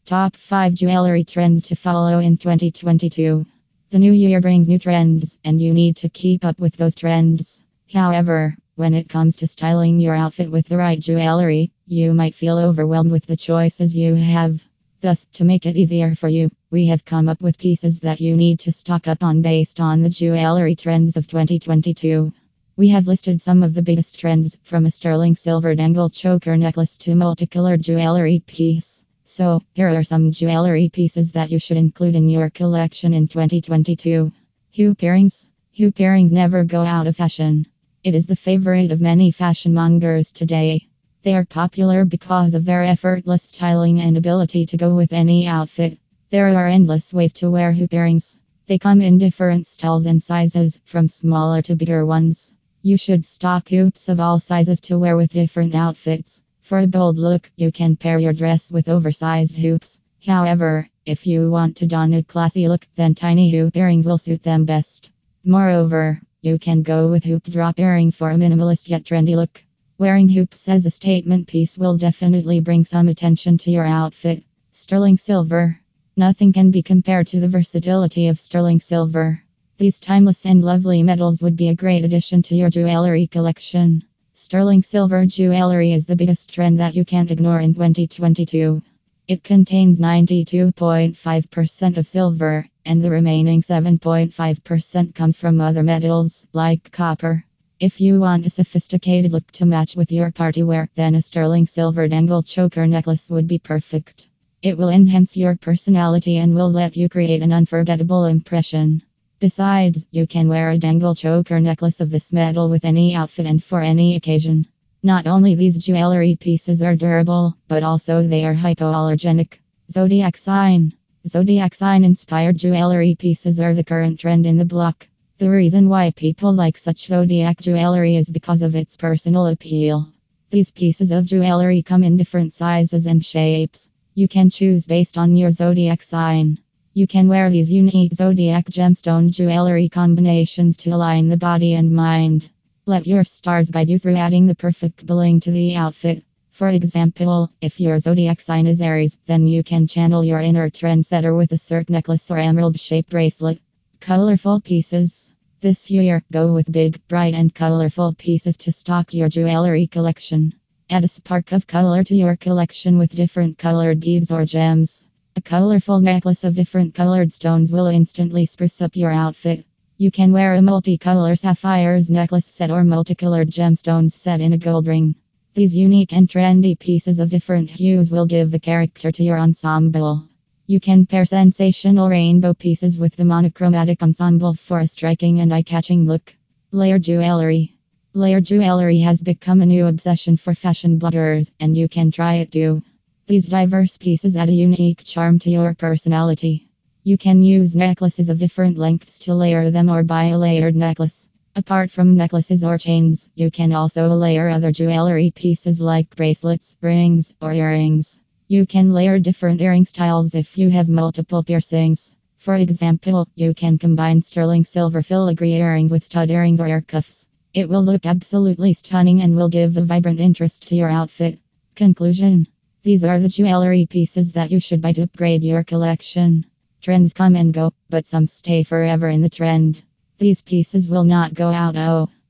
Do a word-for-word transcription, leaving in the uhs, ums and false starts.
Top five jewelry trends to follow in twenty twenty-two. The new year brings new trends, and you need to keep up with those trends. However, when it comes to styling your outfit with the right jewelry, you might feel overwhelmed with the choices you have. Thus, to make it easier for you, we have come up with pieces that you need to stock up on based on the jewelry trends of twenty twenty-two. We have listed some of the biggest trends, from a sterling silver dangle choker necklace to multicolored jewelry piece. So, here are some jewelry pieces that you should include in your collection in twenty twenty-two. Hoop earrings. Hoop earrings never go out of fashion. It is the favorite of many fashion mongers today. They are popular because of their effortless styling and ability to go with any outfit. There are endless ways to wear hoop earrings. They come in different styles and sizes, from smaller to bigger ones. You should stock hoops of all sizes to wear with different outfits. For a bold look, you can pair your dress with oversized hoops. However, if you want to don a classy look, then tiny hoop earrings will suit them best. Moreover, you can go with hoop drop earrings for a minimalist yet trendy look. Wearing hoops as a statement piece will definitely bring some attention to your outfit. Sterling silver. Nothing can be compared to the versatility of sterling silver. These timeless and lovely metals would be a great addition to your jewelry collection. Sterling silver jewelry is the biggest trend that you can't ignore in twenty twenty-two. It contains ninety-two point five percent of silver, and the remaining seven point five percent comes from other metals, like copper. If you want a sophisticated look to match with your party wear, then a sterling silver dangle choker necklace would be perfect. It will enhance your personality and will let you create an unforgettable impression. Besides, you can wear a dangle choker necklace of this metal with any outfit and for any occasion. Not only these jewelry pieces are durable, but also they are hypoallergenic. Zodiac sign. Zodiac sign inspired jewelry pieces are the current trend in the block. The reason why people like such zodiac jewelry is because of its personal appeal. These pieces of jewelry come in different sizes and shapes. You can choose based on your zodiac sign. You can wear these unique zodiac gemstone jewelry combinations to align the body and mind. Let your stars guide you through adding the perfect bling to the outfit. For example, if your zodiac sign is Aries, then you can channel your inner trendsetter with a cert necklace or emerald-shaped bracelet. Colorful pieces. This year, go with big, bright, and colorful pieces to stock your jewelry collection. Add a spark of color to your collection with different colored beads or gems. A colorful necklace of different colored stones will instantly spruce up your outfit. You can wear a multicolor sapphires necklace set or multicolored gemstones set in a gold ring. These unique and trendy pieces of different hues will give the character to your ensemble. You can pair sensational rainbow pieces with the monochromatic ensemble for a striking and eye-catching look. Layered jewelry. Layered jewelry has become a new obsession for fashion bloggers, and you can try it too. These diverse pieces add a unique charm to your personality. You can use necklaces of different lengths to layer them or buy a layered necklace. Apart from necklaces or chains, you can also layer other jewelry pieces like bracelets, rings, or earrings. You can layer different earring styles if you have multiple piercings. For example, you can combine sterling silver filigree earrings with stud earrings or ear cuffs. It will look absolutely stunning and will give a vibrant interest to your outfit. Conclusion. These are the jewelry pieces that you should buy to upgrade your collection. Trends come and go, but some stay forever in the trend. These pieces will not go out. Oh.